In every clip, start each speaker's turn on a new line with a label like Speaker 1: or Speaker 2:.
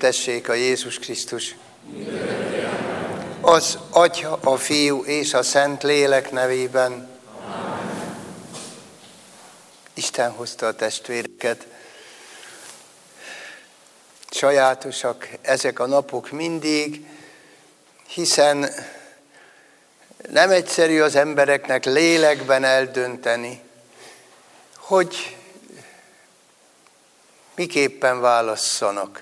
Speaker 1: Dicsértessék a Jézus Krisztus. Az Atya, a Fiú és a Szent Lélek nevében. Isten hozta a testvéreket. Sajátosak ezek a napok mindig, hiszen nem egyszerű az embereknek lélekben eldönteni, hogy miképpen válasszanak.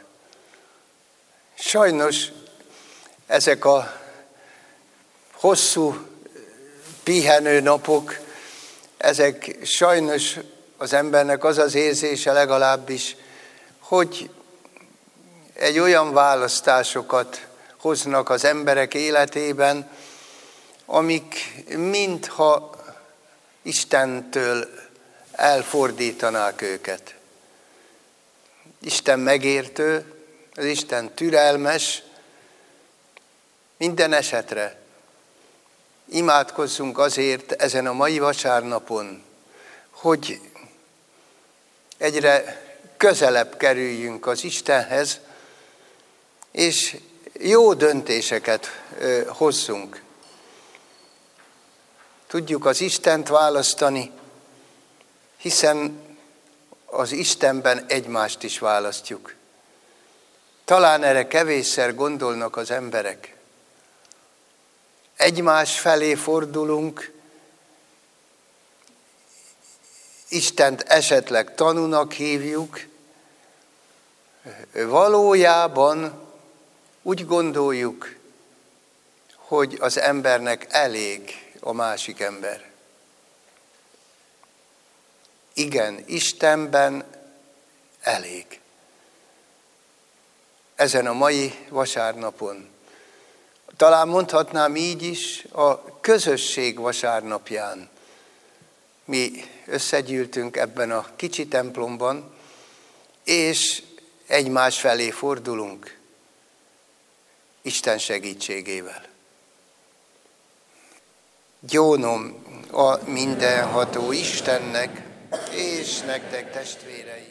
Speaker 1: Sajnos ezek a hosszú pihenő napok, ezek sajnos az embernek az az érzése legalábbis, hogy egy olyan választásokat hoznak az emberek életében, amik mintha Istentől elfordítanák őket. Isten megértő, az Isten türelmes, minden esetre imádkozzunk azért ezen a mai vasárnapon, hogy egyre közelebb kerüljünk az Istenhez, és jó döntéseket hozzunk. Tudjuk az Istent választani, hiszen az Istenben egymást is választjuk. Talán erre kevésszer gondolnak az emberek. Egymás felé fordulunk, Istent esetleg tanúnak hívjuk, valójában úgy gondoljuk, hogy az embernek elég a másik ember. Igen, Istenben elég. Ezen a mai vasárnapon. Talán mondhatnám így is, a közösség vasárnapján. Mi összegyűltünk ebben a kicsi templomban, és egymás felé fordulunk Isten segítségével. Gyónom a mindenható Istennek, és nektek testvérei.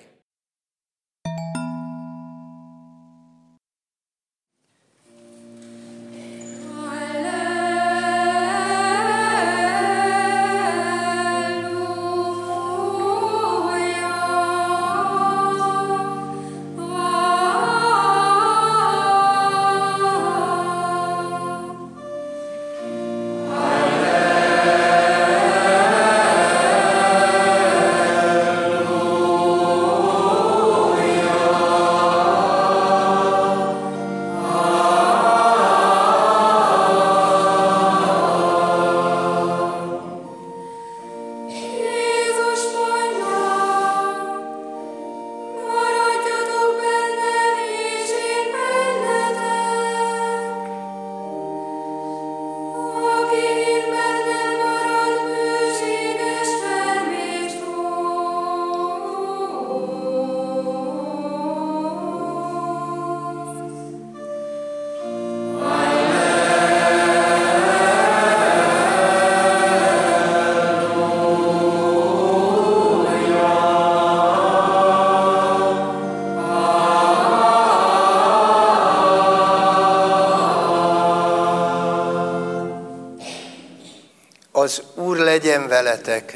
Speaker 1: Az Úr legyen veletek.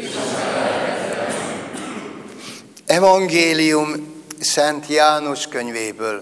Speaker 1: Evangélium Szent János könyvéből.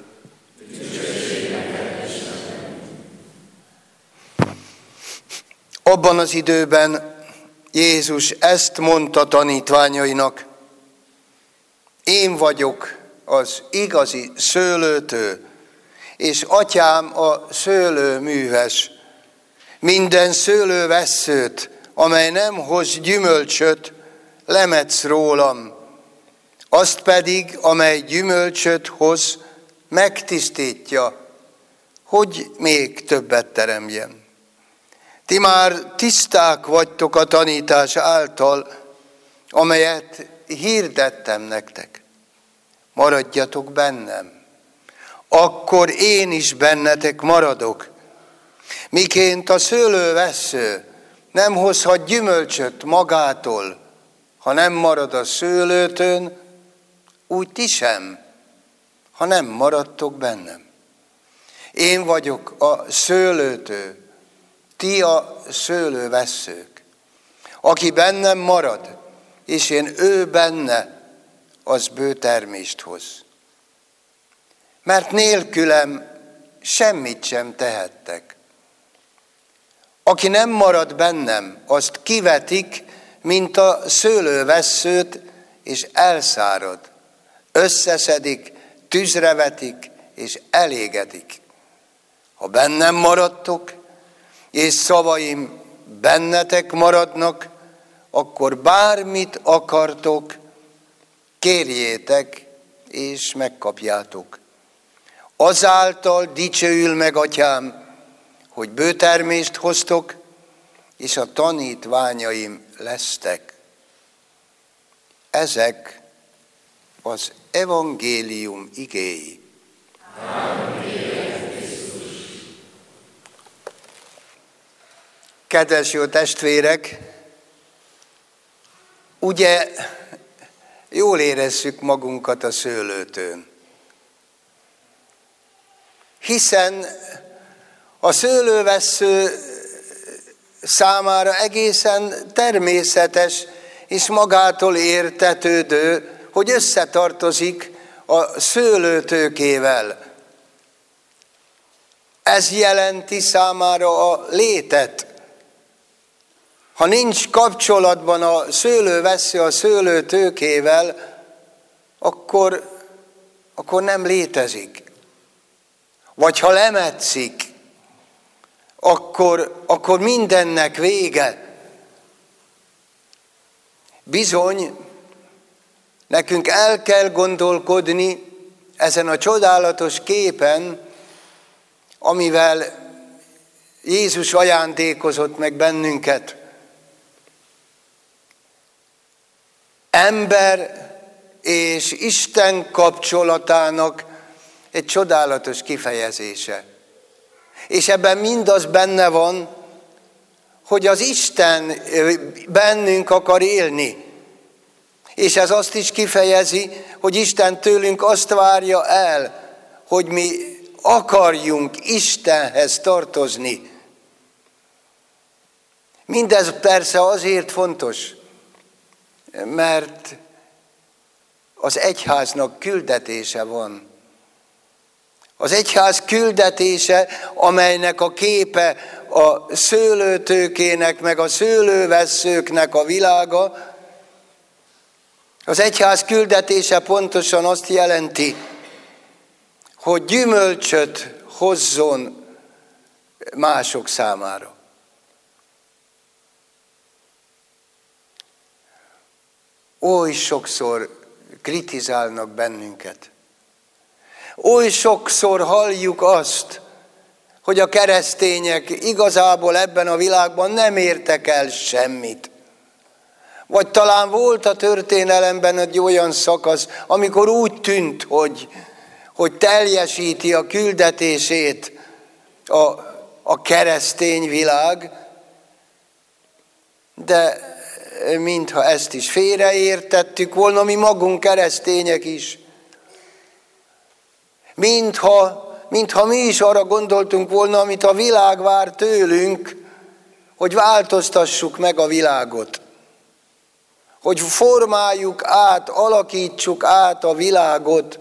Speaker 1: Abban az időben Jézus ezt mondta tanítványainak: én vagyok az igazi szőlőtő, és atyám a szőlőműves. Minden szőlővesszőt, amely nem hoz gyümölcsöt, lemetsz rólam, azt pedig, amely gyümölcsöt hoz, megtisztítja, hogy még többet teremjen. Ti már tiszták vagytok a tanítás által, amelyet hirdettem nektek. Maradjatok bennem, akkor én is bennetek maradok. Miként a szőlővessző nem hozhat gyümölcsöt magától, ha nem marad a szőlőtőn, úgy ti sem, ha nem maradtok bennem. Én vagyok a szőlőtő, ti a szőlővesszők. Aki bennem marad, és én ő benne, az bő termést hoz. Mert nélkülem semmit sem tehettek. Aki nem marad bennem, azt kivetik, mint a szőlővesszőt, és elszárad. Összeszedik, tűzre vetik, és elégedik. Ha bennem maradtok, és szavaim bennetek maradnak, akkor bármit akartok, kérjétek, és megkapjátok. Azáltal dicsőül meg Atyám, hogy bőtermést hoztok, és a tanítványaim lesztek. Ezek az evangélium igéi. Kedves jó testvérek, ugye jól érezzük magunkat a szőlőtőn. Hiszen a szőlővessző számára egészen természetes és magától értetődő, hogy összetartozik a szőlőtőkével. Ez jelenti számára a létet. Ha nincs kapcsolatban a szőlővessző a szőlőtőkével, akkor nem létezik. Vagy ha lemetszik, akkor mindennek vége. Bizony, nekünk el kell gondolkodni ezen a csodálatos képen, amivel Jézus ajándékozott meg bennünket. Ember és Isten kapcsolatának egy csodálatos kifejezése. És ebben mindaz benne van, hogy az Isten bennünk akar élni. És ez azt is kifejezi, hogy Isten tőlünk azt várja el, hogy mi akarjunk Istenhez tartozni. Mindez persze azért fontos, mert az egyháznak küldetése van. Az egyház küldetése, amelynek a képe a szőlőtőkének, meg a szőlővesszőknek a világa, az egyház küldetése pontosan azt jelenti, hogy gyümölcsöt hozzon mások számára. Oly sokszor kritizálnak bennünket. Oly sokszor halljuk azt, hogy a keresztények igazából ebben a világban nem értek el semmit. Vagy talán volt a történelemben egy olyan szakasz, amikor úgy tűnt, hogy teljesíti a küldetését a keresztény világ, de mintha ezt is félreértettük volna, mi magunk keresztények is. Mintha mi is arra gondoltunk volna, amit a világ vár tőlünk, hogy változtassuk meg a világot. Hogy formáljuk át, alakítsuk át a világot.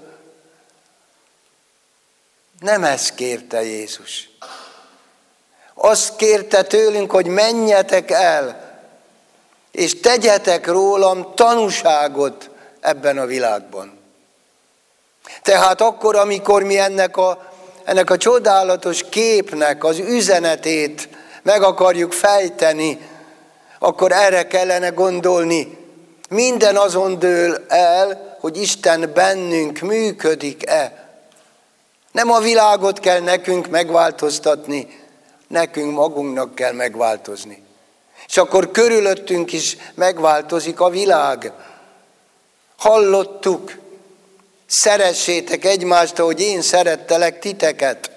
Speaker 1: Nem ezt kérte Jézus. Azt kérte tőlünk, hogy menjetek el, és tegyetek rólam tanúságot ebben a világban. Tehát akkor, amikor mi ennek a csodálatos képnek az üzenetét meg akarjuk fejteni, akkor erre kellene gondolni. Minden azon dől el, hogy Isten bennünk működik-e. Nem a világot kell nekünk megváltoztatni, nekünk magunknak kell megváltozni. És akkor körülöttünk is megváltozik a világ. Hallottuk, szeressétek egymást, ahogy én szerettelek titeket.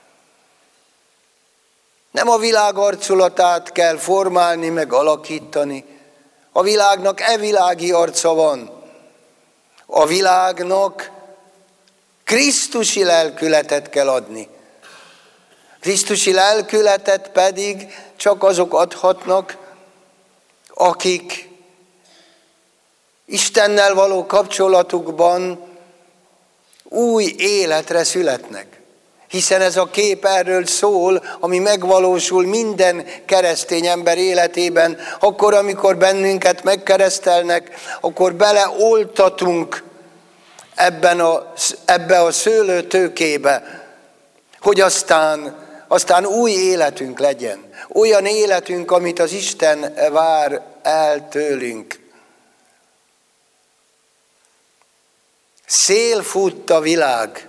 Speaker 1: Nem a világ arculatát kell formálni, meg alakítani. A világnak világi arca van. A világnak Krisztusi lelkületet kell adni. Krisztusi lelkületet pedig csak azok adhatnak, akik Istennel való kapcsolatukban új életre születnek. Hiszen ez a kép erről szól, ami megvalósul minden keresztény ember életében. Akkor, amikor bennünket megkeresztelnek, akkor beleoltatunk ebbe a szőlőtőkébe, hogy aztán új életünk legyen. Olyan életünk, amit az Isten vár el tőlünk. Szél fut a világ.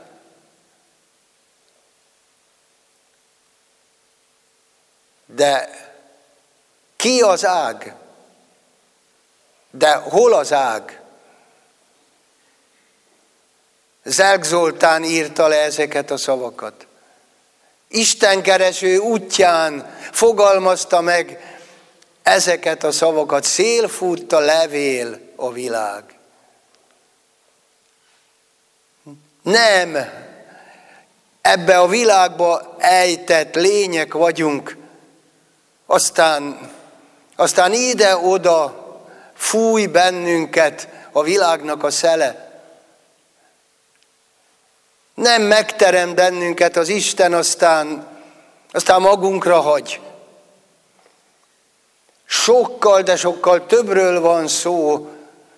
Speaker 1: De ki az ág? De hol az ág? Zelk Zoltán írta le ezeket a szavakat. Istenkereső útján fogalmazta meg ezeket a szavakat. Szél fut a levél a világ. Nem ebbe a világba ejtett lények vagyunk, aztán ide-oda fúj bennünket a világnak a szele. Nem megterem bennünket az Isten, aztán magunkra hagy. Sokkal, de sokkal többről van szó.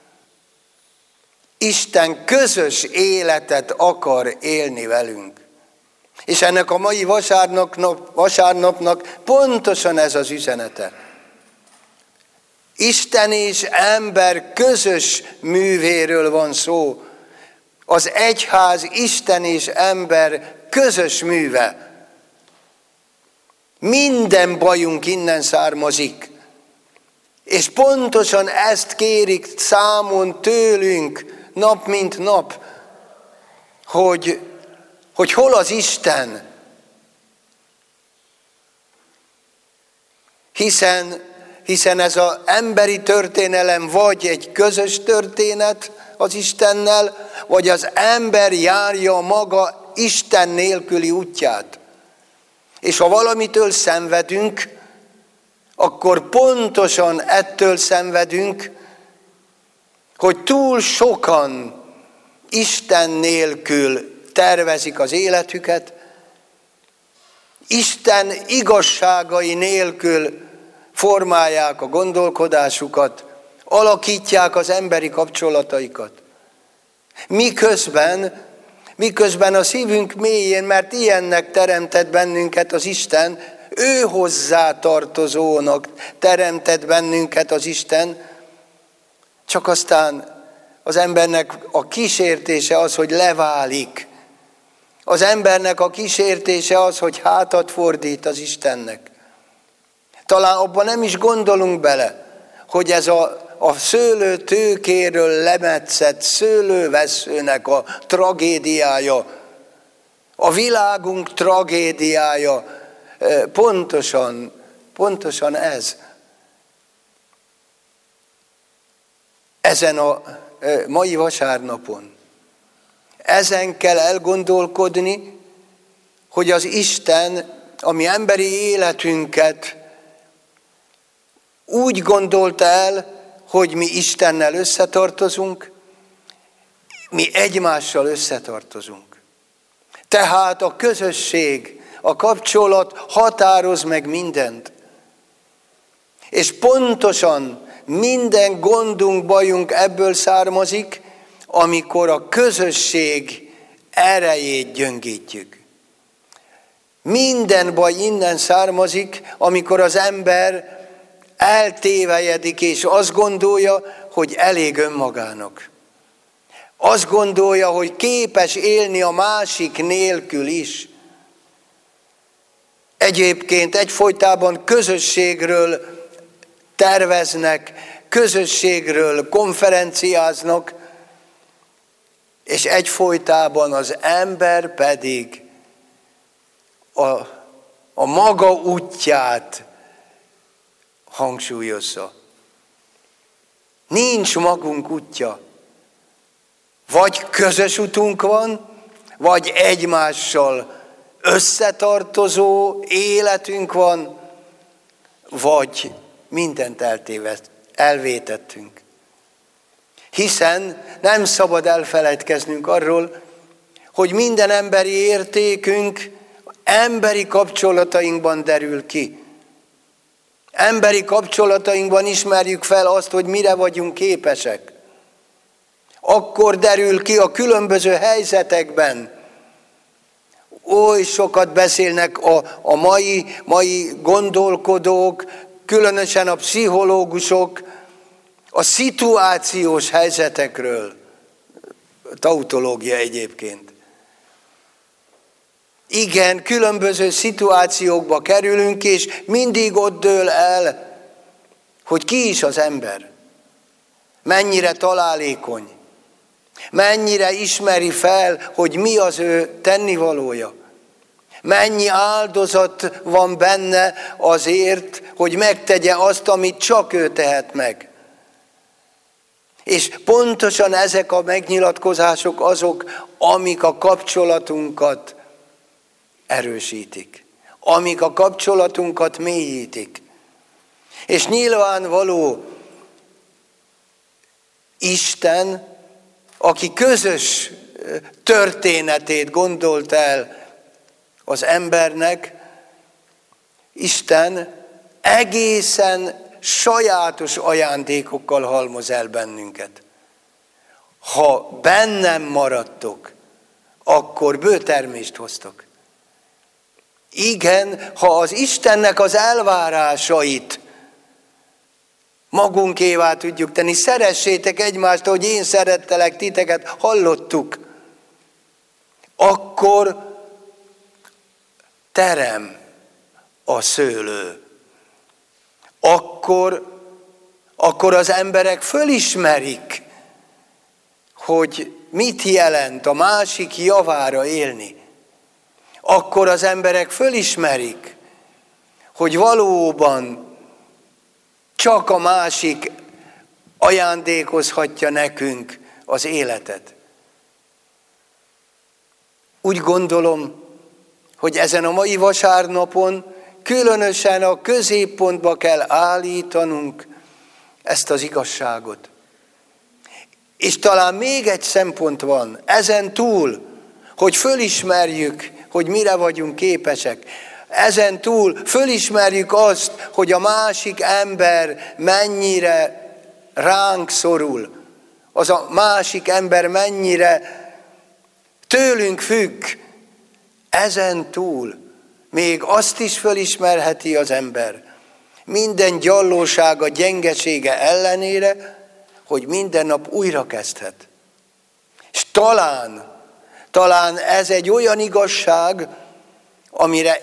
Speaker 1: Isten közös életet akar élni velünk. És ennek a mai vasárnapnak pontosan ez az üzenete. Isten és ember közös művéről van szó. Az egyház Isten és ember közös műve. Minden bajunk innen származik. És pontosan ezt kérik számon tőlünk nap mint nap, hogy hol az Isten. Hiszen ez az emberi történelem vagy egy közös történet az Istennel, vagy az ember járja maga Isten nélküli útját. És ha valamitől szenvedünk, akkor pontosan ettől szenvedünk, hogy túl sokan Isten nélkül tervezik az életüket, Isten igazságai nélkül formálják a gondolkodásukat, alakítják az emberi kapcsolataikat. Miközben a szívünk mélyén, mert ilyennek teremtett bennünket az Isten, ő hozzá tartozónak teremtett bennünket az Isten, csak aztán az embernek a kísértése az, hogy leválik. Az embernek a kísértése az, hogy hátat fordít az Istennek. Talán abban nem is gondolunk bele, hogy ez a szőlőtőkéről lemetszett szőlővesszőnek a tragédiája, a világunk tragédiája, pontosan ez. Ezen a mai vasárnapon. Ezen kell elgondolkodni, hogy az Isten a mi emberi életünket úgy gondolta el, hogy mi Istennel összetartozunk, mi egymással összetartozunk. Tehát a közösség, a kapcsolat határoz meg mindent. És pontosan minden gondunk, bajunk ebből származik, amikor a közösség erejét gyöngítjük. Minden baj innen származik, amikor az ember eltévejedik, és azt gondolja, hogy elég önmagának. Azt gondolja, hogy képes élni a másik nélkül is. Egyébként egyfolytában közösségről terveznek, közösségről konferenciáznak, és egyfolytában az ember pedig a maga útját hangsúlyozza. Nincs magunk útja. Vagy közös utunk van, vagy egymással összetartozó életünk van, vagy mindent elvétettünk. Hiszen nem szabad elfeledkeznünk arról, hogy minden emberi értékünk emberi kapcsolatainkban derül ki. Emberi kapcsolatainkban ismerjük fel azt, hogy mire vagyunk képesek. Akkor derül ki a különböző helyzetekben. Oly sokat beszélnek a mai gondolkodók, különösen a pszichológusok a szituációs helyzetekről. Tautológia egyébként. Igen, különböző szituációkba kerülünk, és mindig ott dől el, hogy ki is az ember. Mennyire találékony. Mennyire ismeri fel, hogy mi az ő tennivalója. Mennyi áldozat van benne azért, hogy megtegye azt, amit csak ő tehet meg. És pontosan ezek a megnyilatkozások azok, amik a kapcsolatunkat erősítik. Amik a kapcsolatunkat mélyítik. És nyilvánvaló, Isten, aki közös történetét gondolt el az embernek, Isten egészen sajátos ajándékokkal halmoz el bennünket. Ha bennem maradtok, akkor bőtermést hoztok. Igen, ha az Istennek az elvárásait magunkévá tudjuk tenni, szeressétek egymást, ahogy én szerettelek titeket, hallottuk, akkor terem a szőlő. Akkor az emberek fölismerik, hogy mit jelent a másik javára élni. Akkor az emberek fölismerik, hogy valóban csak a másik ajándékozhatja nekünk az életet. Úgy gondolom, hogy ezen a mai vasárnapon különösen a középpontba kell állítanunk ezt az igazságot. És talán még egy szempont van, ezen túl, hogy fölismerjük, hogy mire vagyunk képesek. Ezen túl fölismerjük azt, hogy a másik ember mennyire ránk szorul. Az a másik ember mennyire tőlünk függ. Ezen túl még azt is fölismerheti az ember, minden gyallósága, gyengesége ellenére, hogy minden nap újra kezdhet. És talán ez egy olyan igazság, amire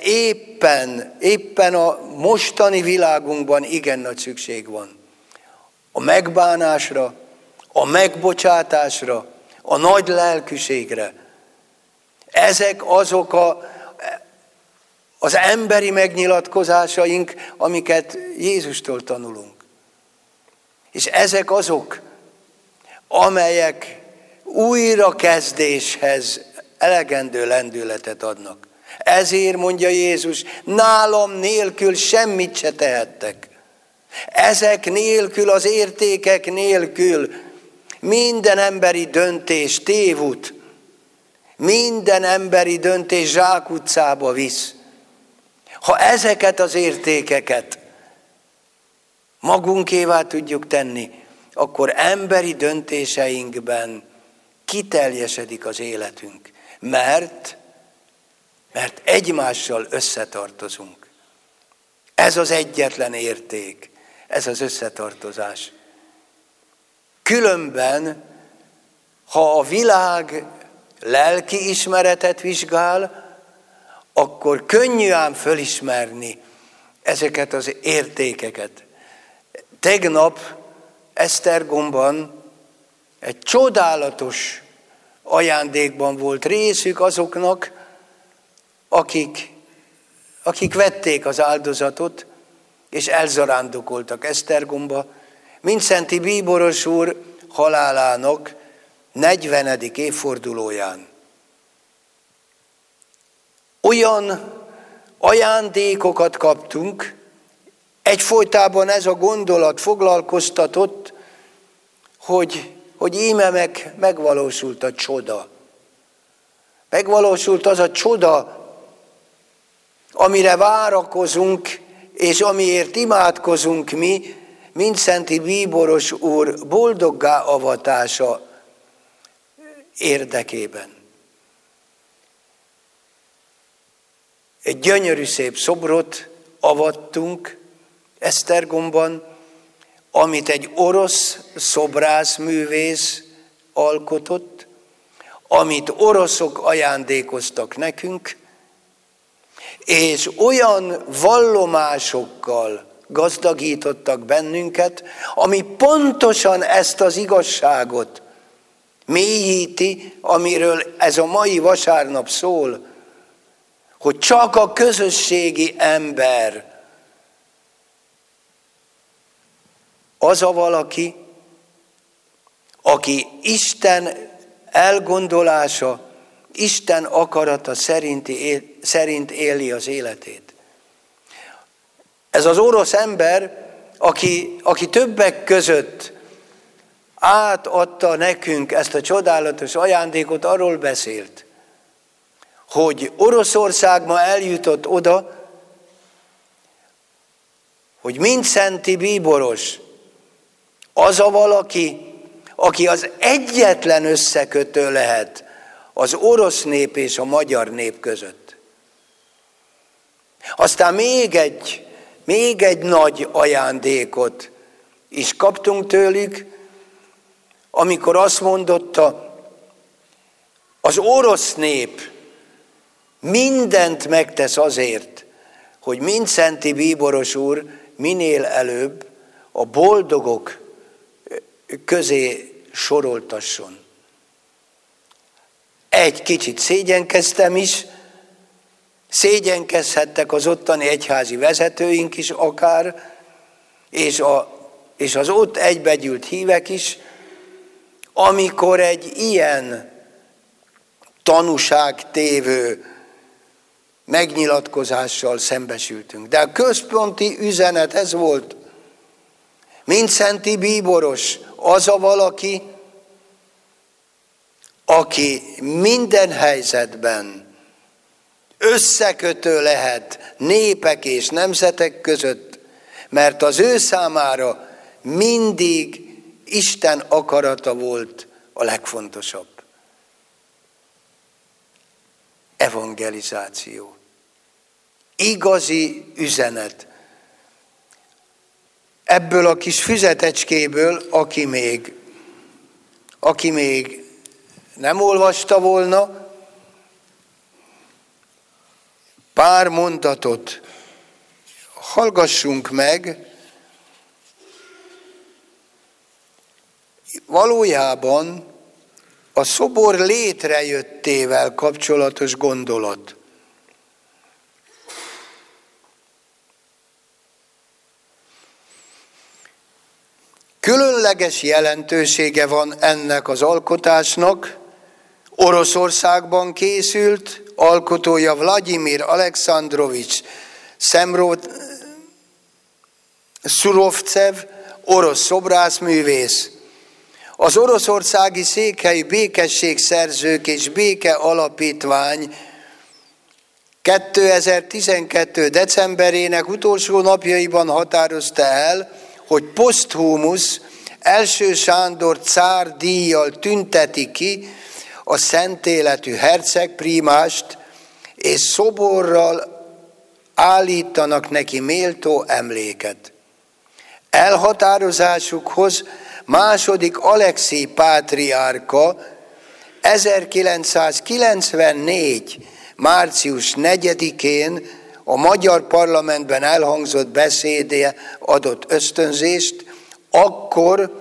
Speaker 1: éppen a mostani világunkban igen nagy szükség van. A megbánásra, a megbocsátásra, a nagy lelkűségre. Ezek azok az emberi megnyilatkozásaink, amiket Jézustól tanulunk. És ezek azok, amelyek újrakezdéshez elegendő lendületet adnak. Ezért mondja Jézus, nálam nélkül semmit se tehettek. Ezek nélkül, az értékek nélkül minden emberi döntés tévút, minden emberi döntés zsákutcába visz. Ha ezeket az értékeket magunkévá tudjuk tenni, akkor emberi döntéseinkben kiteljesedik az életünk. Mert egymással összetartozunk. Ez az egyetlen érték, ez az összetartozás. Különben, ha a világ lelki ismeretet vizsgál, akkor könnyű ám fölismerni ezeket az értékeket. Tegnap Esztergomban egy csodálatos ajándékban volt részük azoknak, akik vették az áldozatot, és elzarándokoltak Esztergomba, Mindszenty bíboros úr halálának 40. évfordulóján. olyan ajándékokat kaptunk, egyfolytában ez a gondolat foglalkoztatott, hogy íme megvalósult a csoda. Megvalósult az a csoda, amire várakozunk, és amiért imádkozunk mi, Mindszenty Bíboros úr boldoggá avatása érdekében. Egy gyönyörű szép szobrot avattunk Esztergomban, amit egy orosz szobrászművész alkotott, amit oroszok ajándékoztak nekünk, és olyan vallomásokkal gazdagítottak bennünket, ami pontosan ezt az igazságot mélyíti, amiről ez a mai vasárnap szól, hogy csak a közösségi ember az a valaki, aki Isten elgondolása, Isten akarata szerint éli az életét. Ez az orosz ember, aki többek között átadta nekünk ezt a csodálatos ajándékot, arról beszélt, hogy Oroszország ma eljutott oda, hogy Mindszenty Bíboros az a valaki, aki az egyetlen összekötő lehet az orosz nép és a magyar nép között. Aztán még egy nagy ajándékot is kaptunk tőlük, amikor azt mondotta, az orosz nép mindent megtesz azért, hogy Mindszenty Bíboros úr minél előbb a boldogok közé soroltasson. Egy kicsit szégyenkeztem is, szégyenkezhettek az ottani egyházi vezetőink is akár, és az ott egybegyűlt hívek is, amikor egy ilyen tanúságtévő megnyilatkozással szembesültünk. De a központi üzenet ez volt. Mindszenty Bíboros az a valaki, aki minden helyzetben összekötő lehet népek és nemzetek között, mert az ő számára mindig Isten akarata volt a legfontosabb. Evangelizáció. Igazi üzenet. Ebből a kis füzetecskéből, aki még nem olvasta volna, pár mondatot hallgassunk meg. Valójában a szobor létrejöttével kapcsolatos gondolat. Különleges jelentősége van ennek az alkotásnak. Oroszországban készült, alkotója Vladimir Alekszandrovics Szurovcev, orosz szobrászművész. Az oroszországi székhelyi békességszerzők és béke alapítvány 2012. decemberének utolsó napjaiban határozta el, hogy poszthumusz Első Sándor cár díjjal tünteti ki a szentéletű hercegprímást, és szoborral állítanak neki méltó emléket. Elhatározásukhoz második Alekszij pátriárka 1994. március 4-én a magyar parlamentben elhangzott beszéde adott ösztönzést, akkor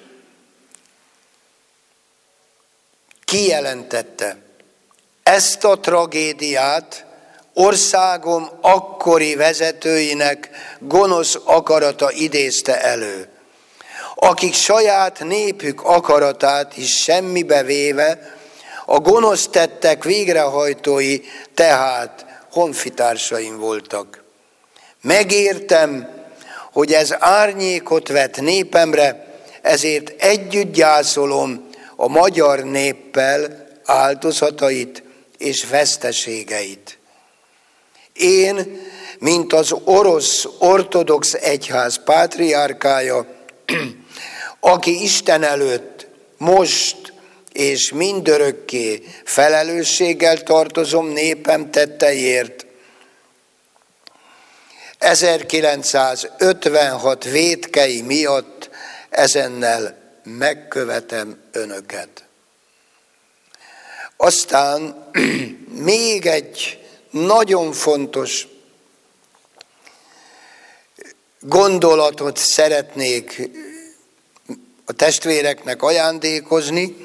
Speaker 1: kijelentette, ezt a tragédiát országom akkori vezetőinek gonosz akarata idézte elő, akik saját népük akaratát is semmibe véve, a gonosz tettek végrehajtói, tehát honfitársaim voltak. Megértem, hogy ez árnyékot vet népemre, ezért együtt gyászolom a magyar néppel áldozatait és veszteségeit. Én, mint az orosz ortodox egyház pátriárkája, aki Isten előtt most és mindörökké felelősséggel tartozom népem tetteiért, 1956 vétkei miatt ezennel megkövetem önöket. Aztán még egy nagyon fontos gondolatot szeretnék a testvéreknek ajándékozni.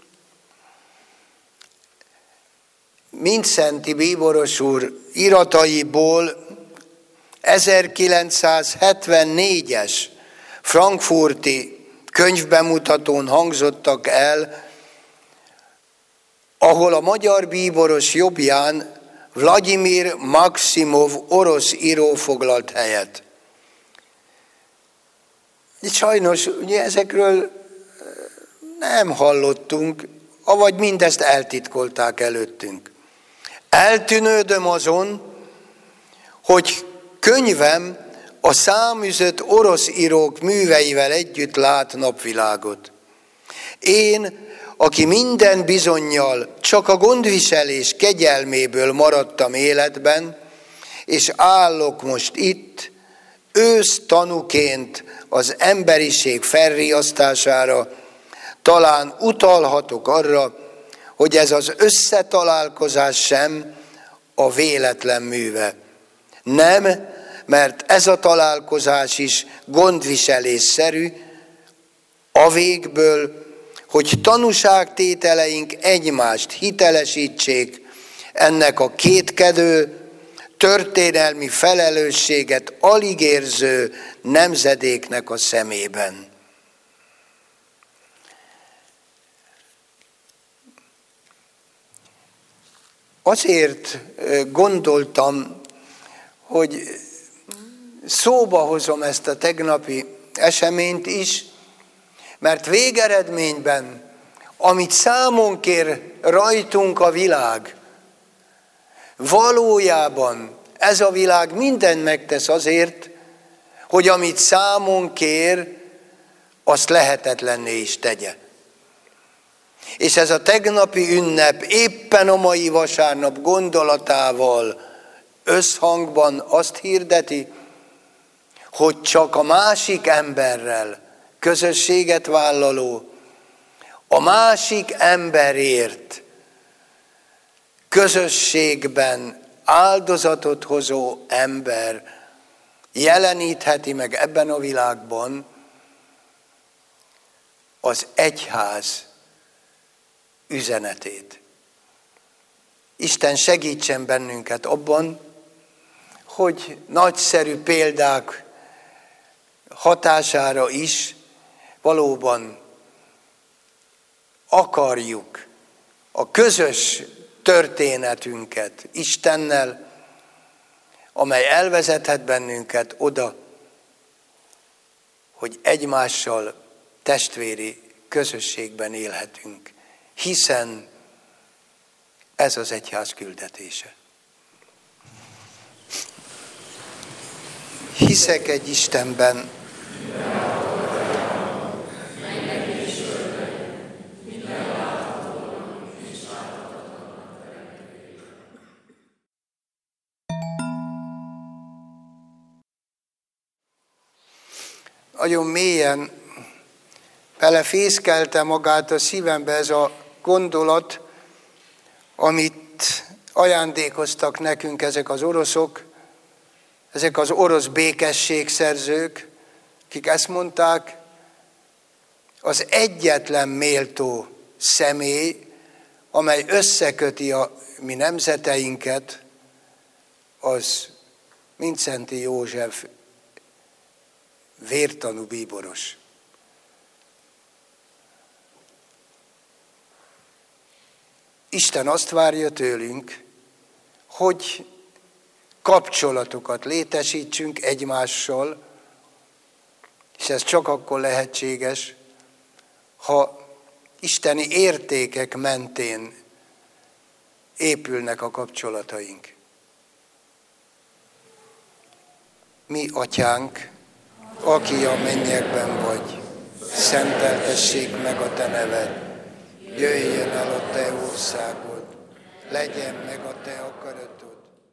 Speaker 1: Mindszenty bíboros úr irataiból 1974-es frankfurti könyvbemutatón hangzottak el, ahol a magyar bíboros jobbján Vladimir Maximov orosz író foglalt helyet. Sajnos ugye ezekről nem hallottunk, avagy mindezt eltitkolták előttünk. Eltűnődöm azon, hogy könyvem a száműzött orosz írók műveivel együtt lát napvilágot. Én, aki minden bizonnyal csak a gondviselés kegyelméből maradtam életben, és állok most itt, ősztanuként az emberiség felriasztására, talán utalhatok arra, hogy ez az összetalálkozás sem a véletlen műve. Nem, mert ez a találkozás is gondviselésszerű, a végből, hogy tanúságtételeink egymást hitelesítsék ennek a kétkedő, történelmi felelősséget alig érző nemzedéknek a szemében. Azért gondoltam, hogy szóba hozom ezt a tegnapi eseményt is, mert végeredményben, amit számon kér rajtunk a világ, valójában ez a világ mindent megtesz azért, hogy amit számon kér, azt lehetetlenné is tegye. És ez a tegnapi ünnep éppen a mai vasárnap gondolatával összhangban azt hirdeti, hogy csak a másik emberrel közösséget vállaló, a másik emberért közösségben áldozatot hozó ember jelenítheti meg ebben a világban az egyház üzenetét. Isten segítsen bennünket abban, hogy nagyszerű példák hatására is valóban akarjuk a közös történetünket Istennel, amely elvezethet bennünket oda, hogy egymással testvéri közösségben élhetünk, hiszen ez az egyház küldetése. Hiszek egy Istenben, nagyon mélyen belefészkelte magát a szívembe ez a gondolat, amit ajándékoztak nekünk ezek az oroszok, ezek az orosz békességszerzők, akik ezt mondták, az egyetlen méltó személy, amely összeköti a mi nemzeteinket, az Mindszenty József vértanú bíboros. Isten azt várja tőlünk, hogy kapcsolatokat létesítsünk egymással, és ez csak akkor lehetséges, ha isteni értékek mentén épülnek a kapcsolataink. Mi, Atyánk, aki a mennyekben vagy, szenteltessék meg a te neved, jöjjön el a te országod, legyen meg a te akaratod.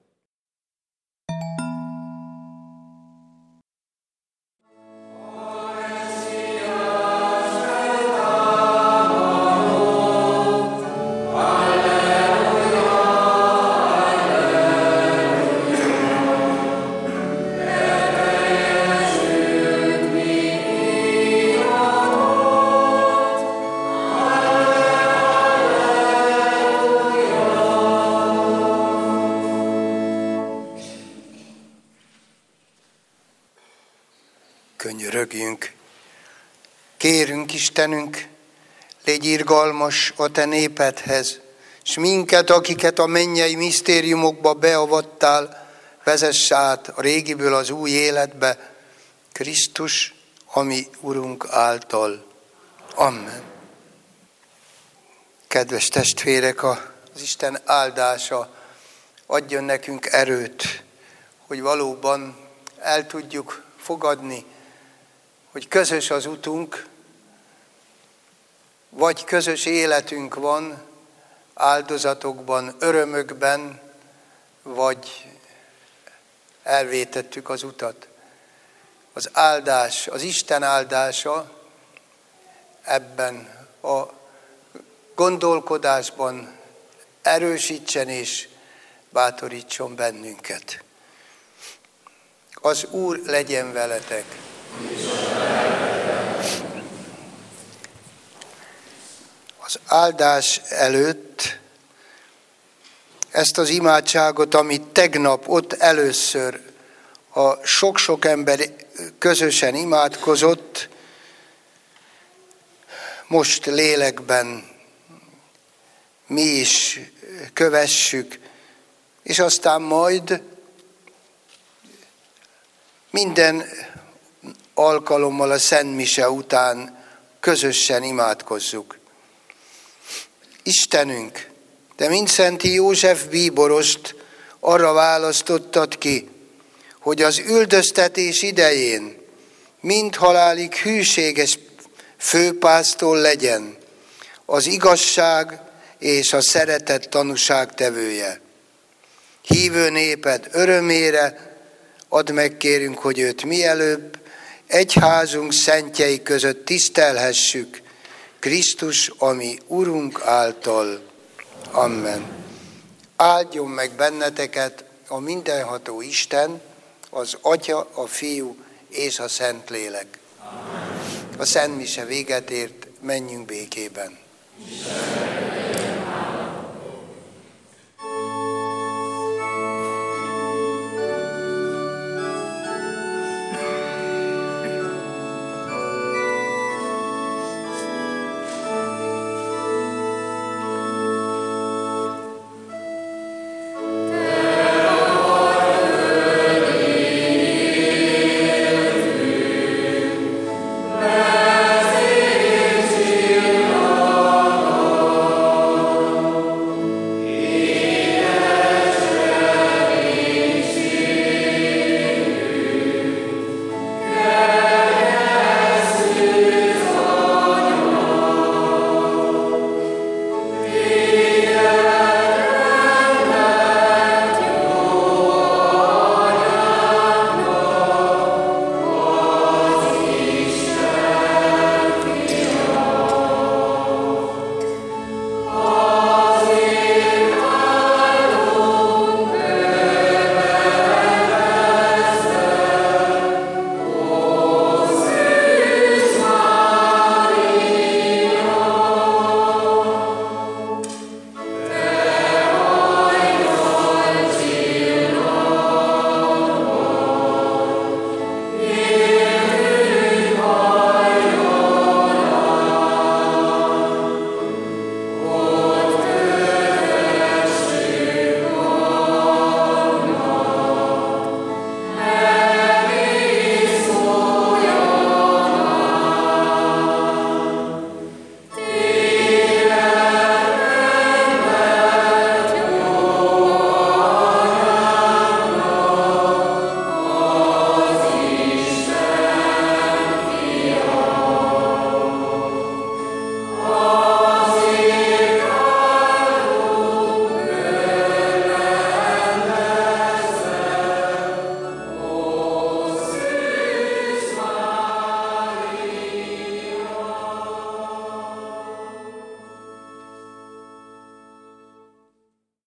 Speaker 1: Könyörögjünk. Kérünk, Istenünk, légy irgalmas a te népedhez, s minket, akiket a mennyei misztériumokba beavattál, vezess át a régiből az új életbe, Krisztus, ami Urunk által. Amen. Kedves testvérek, az Isten áldása adjon nekünk erőt, hogy valóban el tudjuk fogadni, hogy közös az utunk, vagy közös életünk van áldozatokban, örömökben, vagy elvétettük az utat. Az áldás, az Isten áldása ebben a gondolkodásban erősítsen és bátorítson bennünket. Az Úr legyen veletek! Az áldás előtt ezt az imádságot, amit tegnap ott először a sok-sok ember közösen imádkozott, most lélekben mi is kövessük, és aztán majd minden alkalommal a Szent Mise után közösen imádkozzuk. Istenünk, te Mindszenty József bíborost arra választottad ki, hogy az üldöztetés idején mind halálig hűséges főpásztor legyen, az igazság és a szeretet tanúságtevője. Hívő néped örömére add meg, kérünk, hogy őt mielőbb egyházunk szentjei között tisztelhessük, Krisztus, ami Urunk által. Amen. Áldjon meg benneteket a mindenható Isten, az Atya, a Fiú és a Szentlélek. Amen. A Szent Mise véget ért, menjünk békében. Isten.